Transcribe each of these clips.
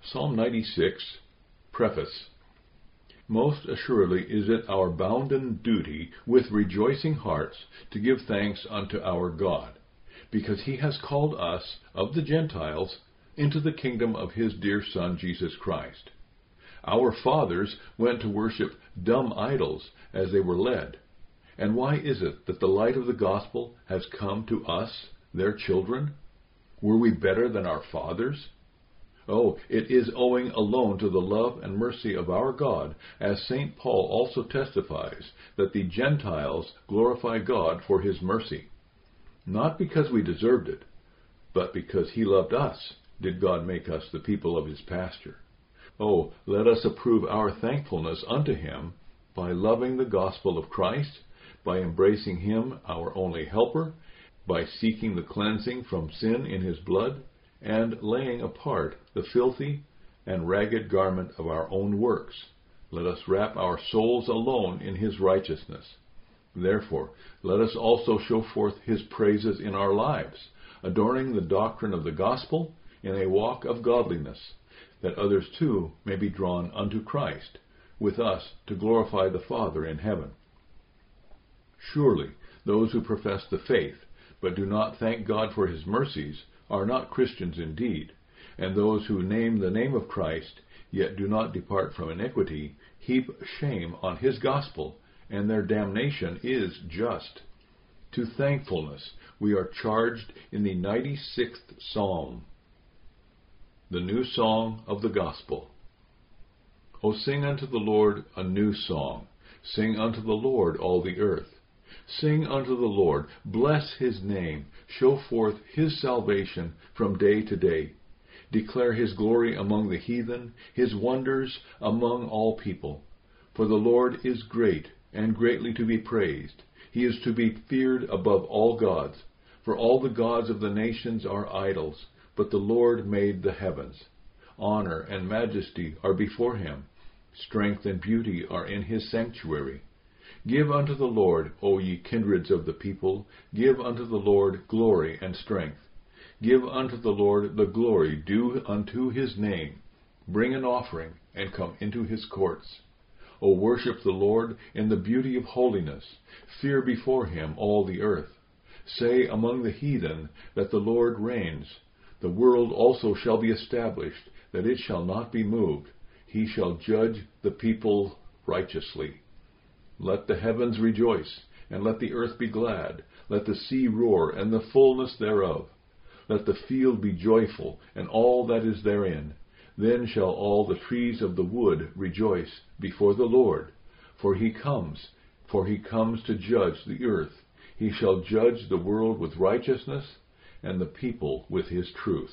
Psalm 96, Preface. Most assuredly is it our bounden duty with rejoicing hearts to give thanks unto our God, because he has called us of the Gentiles into the kingdom of his dear Son Jesus Christ. Our fathers went to worship dumb idols as they were led. And why is it that the light of the gospel has come to us, their children? Were we better than our fathers? Oh, it is owing alone to the love and mercy of our God, as St. Paul also testifies, that the Gentiles glorify God for his mercy. Not because we deserved it, but because he loved us did God make us the people of his pasture. Oh, let us approve our thankfulness unto him by loving the gospel of Christ, by embracing him, our only helper, by seeking the cleansing from sin in his blood, and laying apart the filthy and ragged garment of our own works. Let us wrap our souls alone in his righteousness. Therefore, let us also show forth his praises in our lives, adorning the doctrine of the gospel in a walk of godliness, that others too may be drawn unto Christ, with us to glorify the Father in heaven. Surely, those who profess the faith, but do not thank God for his mercies, are not Christians indeed, and those who name the name of Christ, yet do not depart from iniquity, heap shame on his gospel, and their damnation is just. To thankfulness we are charged in the 96th Psalm, the new song of the gospel. O sing unto the Lord a new song. Sing unto the Lord all the earth. Sing unto the Lord, bless his name, show forth his salvation from day to day. Declare his glory among the heathen, his wonders among all people. For the Lord is great, and greatly to be praised. He is to be feared above all gods. For all the gods of the nations are idols, but the Lord made the heavens. Honor and majesty are before him. Strength and beauty are in his sanctuary. Give unto the Lord, O ye kindreds of the people, give unto the Lord glory and strength. Give unto the Lord the glory due unto his name. Bring an offering, and come into his courts. O worship the Lord in the beauty of holiness. Fear before him all the earth. Say among the heathen that the Lord reigns. The world also shall be established, that it shall not be moved. He shall judge the people righteously. Let the heavens rejoice, and let the earth be glad. Let the sea roar, and the fullness thereof. Let the field be joyful, and all that is therein. Then shall all the trees of the wood rejoice before the Lord. For he comes to judge the earth. He shall judge the world with righteousness, and the people with his truth.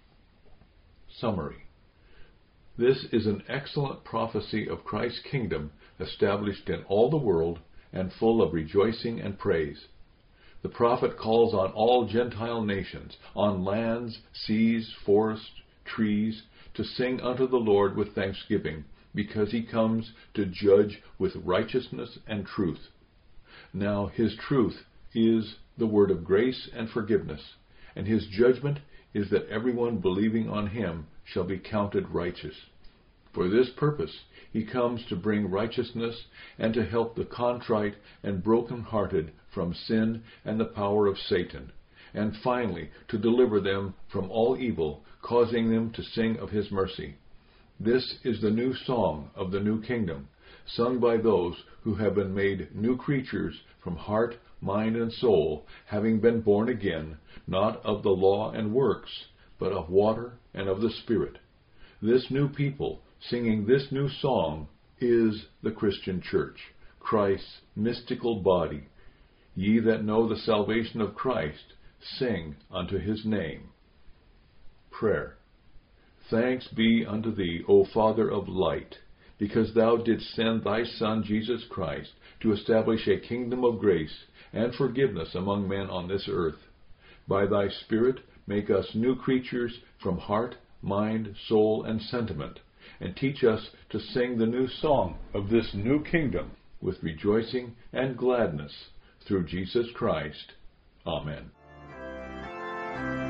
Summary. This is an excellent prophecy of Christ's kingdom established in all the world and full of rejoicing and praise. The prophet calls on all Gentile nations, on lands, seas, forests, trees, to sing unto the Lord with thanksgiving, because he comes to judge with righteousness and truth. Now his truth is the word of grace and forgiveness, and his judgment is that everyone believing on him shall be counted righteous. For this purpose he comes to bring righteousness and to help the contrite and broken-hearted from sin and the power of Satan, and finally to deliver them from all evil, causing them to sing of his mercy. This is the new song of the new kingdom, sung by those who have been made new creatures from heart, mind, and soul, having been born again, not of the law and works, but of water and of the Spirit. This new people, singing this new song, is the Christian Church, Christ's mystical body. Ye that know the salvation of Christ, sing unto his name. Prayer. Thanks be unto thee, O Father of light, because thou didst send thy Son Jesus Christ to establish a kingdom of grace and forgiveness among men on this earth. By thy Spirit make us new creatures from heart, mind, soul, and sentiment, and teach us to sing the new song of this new kingdom with rejoicing and gladness through Jesus Christ. Amen.